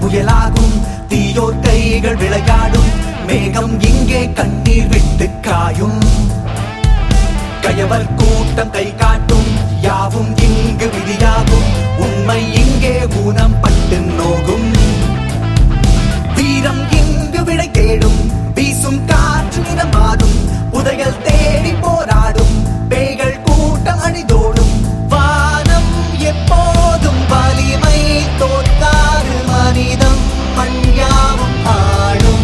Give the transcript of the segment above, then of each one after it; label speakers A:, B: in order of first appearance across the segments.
A: புயலாகும் தீயோர் கைகள் விளையாடும் மேகம் இங்கே கண்ணீர் விட்டு காயும் கயவர் கூட்டம் கை காட்டும் யாவும் இங்கு விதியாகும் உண்மை இங்கே ஊனம் பட்டு நோகும் வீரம் இங்கு விடை தேடும் வீசும் காற்று நிறம் மாறும் புதையல் தேடி போராடும் பேய்கள் கூட்டம் அணிதோடும் வானம் எப்போதும் வலிமை தோற்காது மனிதம் மண்யாவும் ஆடும்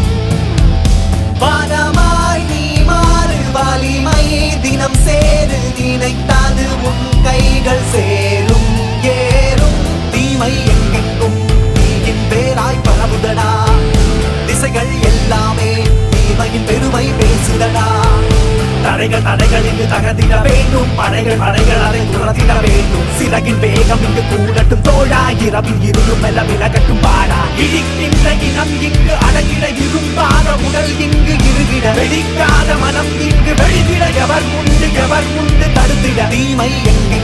A: வானமாய் நீ மாறு வலிமை தினம் சேரு நினைத்தாது உன் கைகள் சேரும் ஏறும் தீமை எங்கெங்கும் தீயின் பேராய் பரவுதடா திசைகள் எல்லாமே தீமையின் பெருமை பேசுதடா தடைகள் இங்கு தகர்த்திட வேண்டும் படைகள் அதை துரத்திட வேண்டும் சிறகின் வேகம் இங்கு கூடட்டும் தோழா இரவின் இருளும் மெல்ல விலகட்டும் பாடா இடிக்கின்ற இனம் இங்கு அடங்கிட இரும்பாத உடல் இங்கு இருகிட வெடிக்காத மனம் இங்கு வெளிவிட எவர் உண்டு தடுத்திட தீமை எங்கே